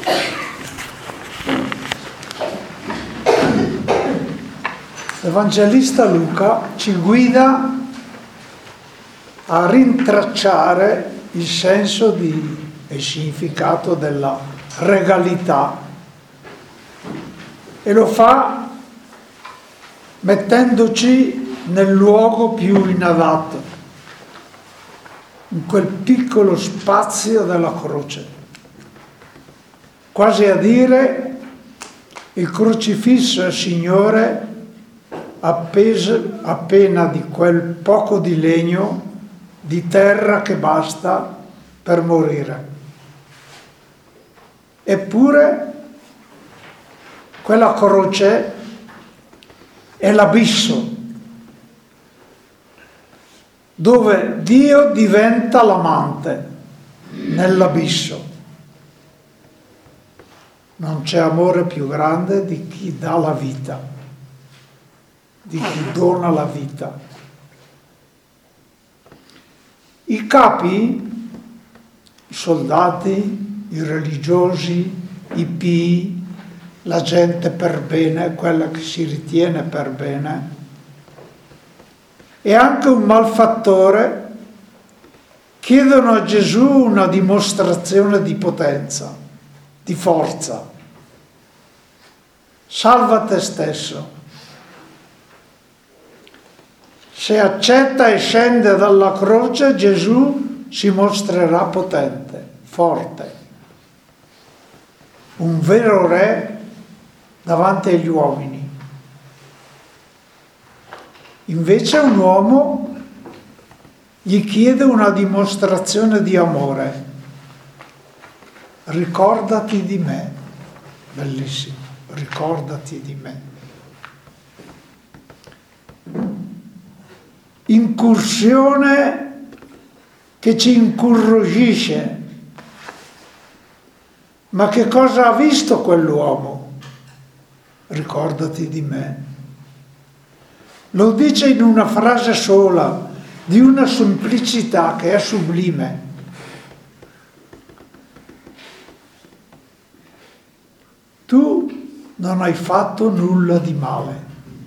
L'Evangelista Luca ci guida a rintracciare il senso e il significato della regalità, e lo fa mettendoci nel luogo più inadatto, in quel piccolo spazio della croce, quasi a dire: il crocifisso è Signore, appena di quel poco di legno, di terra che basta per morire. Eppure quella croce è l'abisso dove Dio diventa l'amante nell'abisso. Non c'è amore più grande di chi dà la vita, di chi dona la vita. I capi, i soldati, i religiosi, i pii, la gente per bene, quella che si ritiene per bene, e anche un malfattore chiedono a Gesù una dimostrazione di potenza, di forza. Salva te stesso. Se accetta e scende dalla croce, Gesù si mostrerà potente, forte, un vero re davanti agli uomini. Invece un uomo gli chiede una dimostrazione di amore. Ricordati di me. Bellissimo, ricordati di me. Incursione che ci incuriosisce. Ma che cosa ha visto quell'uomo? Ricordati di me. Lo dice in una frase sola, di una semplicità che è sublime. Tu non hai fatto nulla di male.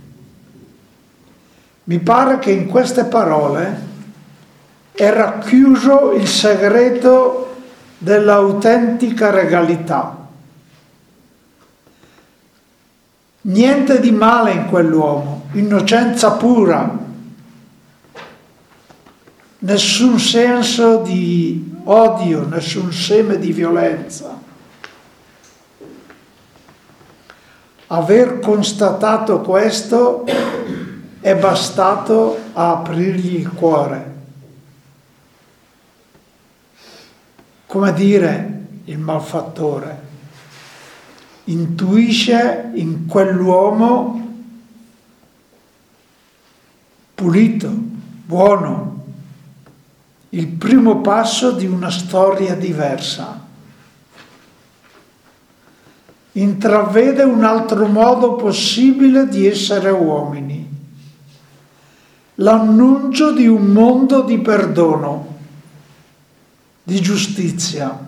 Mi pare che in queste parole è racchiuso il segreto dell'autentica regalità. Niente di male in quell'uomo, innocenza pura, nessun senso di odio, nessun seme di violenza. Aver constatato questo è bastato a aprirgli il cuore. Come dire, il malfattore intuisce in quell'uomo pulito, buono, il primo passo di una storia diversa. Intravede un altro modo possibile di essere uomini, l'annuncio di un mondo di perdono, di giustizia.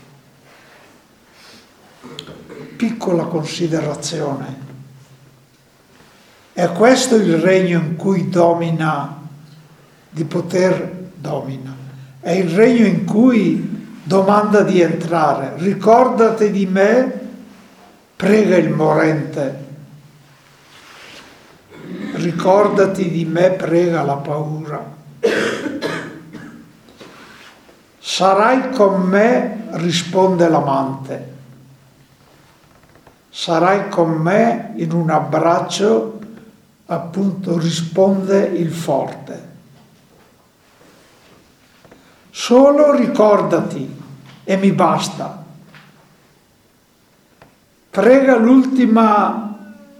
Piccola considerazione. È questo il regno in cui domina, di poter domina. È il regno in cui domanda di entrare. Ricordati di me, prega il morente. Ricordati di me, prega la paura. Sarai con me, risponde l'amante. Sarai con me in un abbraccio, appunto, risponde il forte. Solo ricordati e mi basta. Prega l'ultimo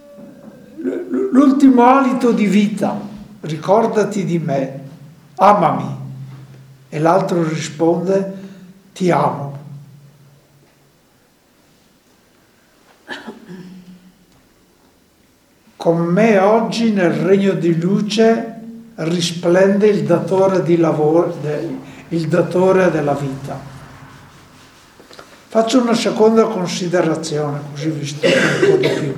alito di vita, ricordati di me, amami. E l'altro risponde, ti amo. Con me oggi nel regno di luce risplende il datore di lavoro, il datore della vita. Faccio una seconda considerazione, così vi studio un po' di più.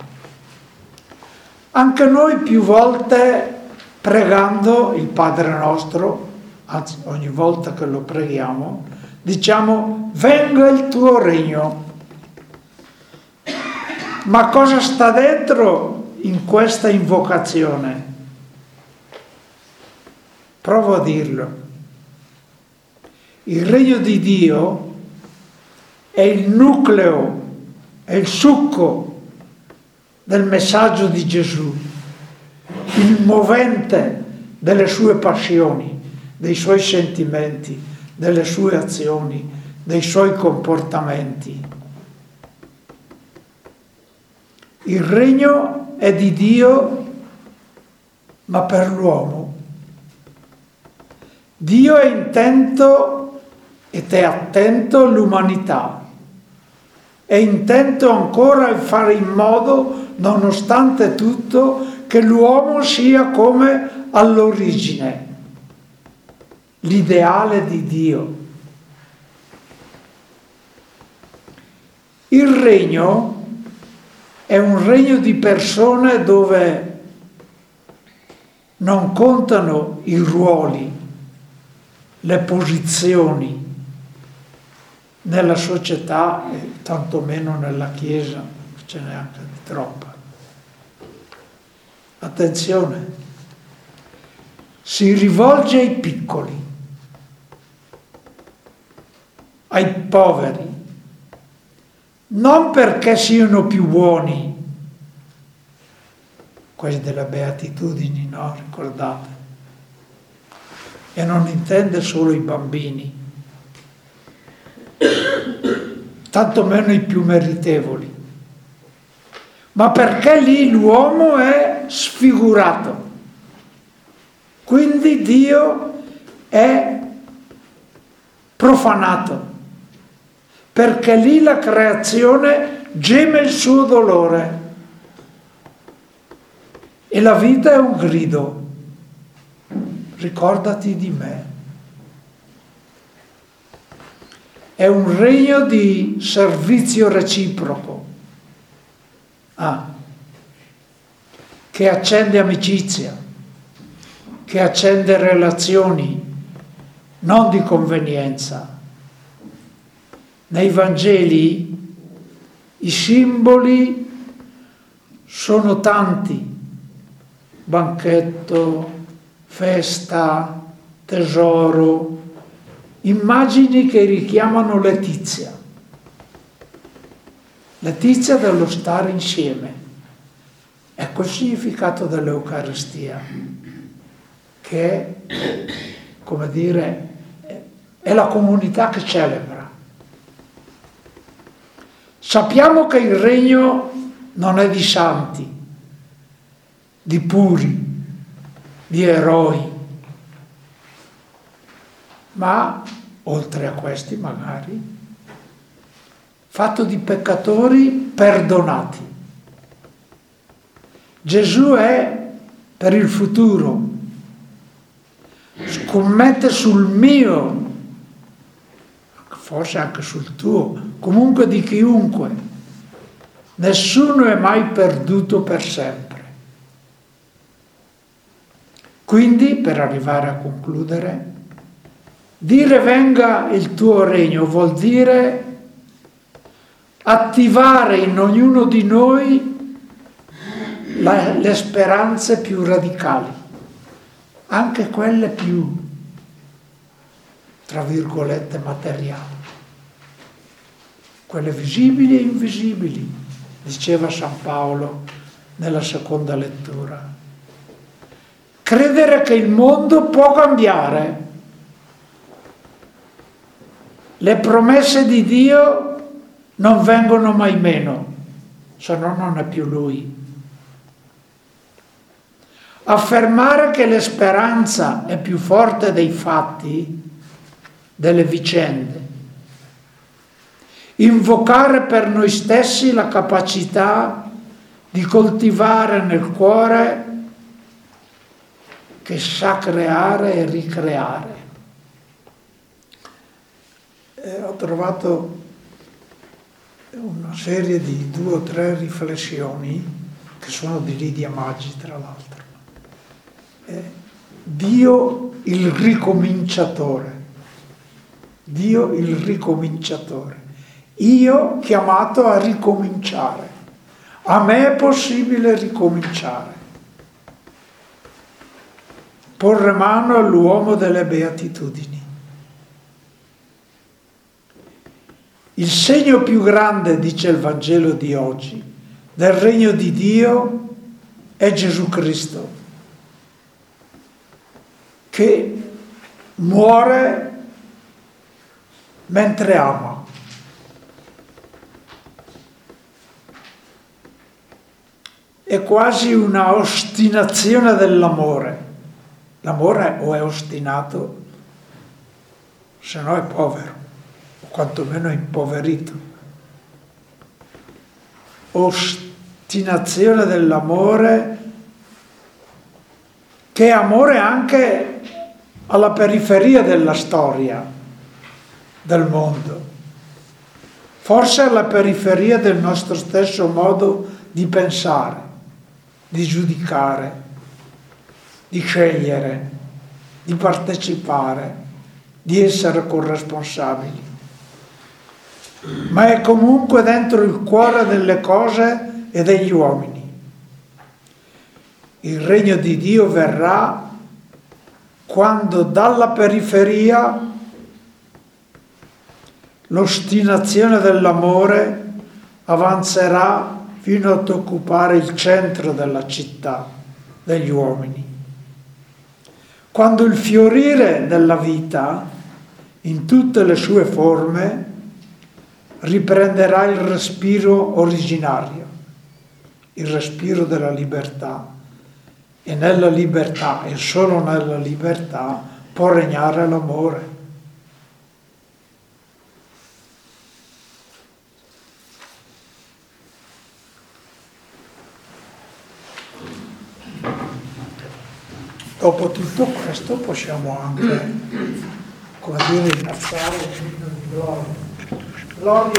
Anche noi più volte, pregando il Padre nostro, anzi ogni volta che lo preghiamo, diciamo: venga il tuo regno. Ma cosa sta dentro in questa invocazione? Provo a dirlo. Il regno di Dio è il nucleo, è il succo del messaggio di Gesù, il movente delle sue passioni, dei suoi sentimenti, delle sue azioni, dei suoi comportamenti. Il regno è di Dio, ma per l'uomo. Dio è intento ed è attento all'umanità. È intento ancora a fare in modo, nonostante tutto, che l'uomo sia come all'origine, l'ideale di Dio. Il regno è un regno di persone dove non contano i ruoli, le posizioni nella società e tantomeno nella Chiesa, ce n'è anche di troppa. Attenzione, si rivolge ai piccoli, ai poveri, non perché siano più buoni, quelli delle beatitudini, no? Ricordate? E non intende solo i bambini, tanto meno i più meritevoli, ma perché lì l'uomo è sfigurato. Quindi Dio è profanato, perché lì la creazione geme il suo dolore e la vita è un grido: ricordati di me. È un regno di servizio reciproco, che accende amicizia, che accende relazioni, non di convenienza. Nei Vangeli i simboli sono tanti: banchetto, festa, tesoro, immagini che richiamano Letizia dello stare insieme. Ecco il significato dell'Eucaristia, che è, come dire, è la comunità che celebra. Sappiamo che il regno non è di santi, di puri, di eroi, ma oltre a questi magari fatto di peccatori perdonati. Gesù è per il futuro, scommette sul mio, forse anche sul tuo, comunque di chiunque. Nessuno è mai perduto per sempre. Quindi, per arrivare a concludere, dire venga il tuo regno vuol dire attivare in ognuno di noi le speranze più radicali, anche quelle più, tra virgolette, materiali, quelle visibili e invisibili, diceva San Paolo nella seconda lettura. Credere che il mondo può cambiare. Le promesse di Dio non vengono mai meno, se no non è più Lui. Affermare che l'esperanza è più forte dei fatti, delle vicende. Invocare per noi stessi la capacità di coltivare nel cuore che sa creare e ricreare. Ho trovato una serie di 2 o 3 riflessioni che sono di Lidia Maggi, tra l'altro. Dio il ricominciatore. Dio il ricominciatore. Io chiamato a ricominciare. A me è possibile ricominciare. Porre mano all'uomo delle beatitudini. Il segno più grande, dice il Vangelo di oggi, del regno di Dio è Gesù Cristo, che muore mentre ama. È quasi una ostinazione dell'amore. L'amore o è ostinato, se no è povero, o quantomeno è impoverito. Ostinazione dell'amore, che è amore anche alla periferia della storia del mondo, forse alla periferia del nostro stesso modo di pensare, di giudicare, di scegliere, di partecipare, di essere corresponsabili. Ma è comunque dentro il cuore delle cose e degli uomini. Il regno di Dio verrà quando dalla periferia l'ostinazione dell'amore avanzerà fino ad occupare il centro della città, degli uomini. Quando il fiorire della vita, in tutte le sue forme, riprenderà il respiro originario, il respiro della libertà, e nella libertà, e solo nella libertà, può regnare l'amore. Dopo tutto questo possiamo anche, come dire, innalzare il grido di gloria. Gloria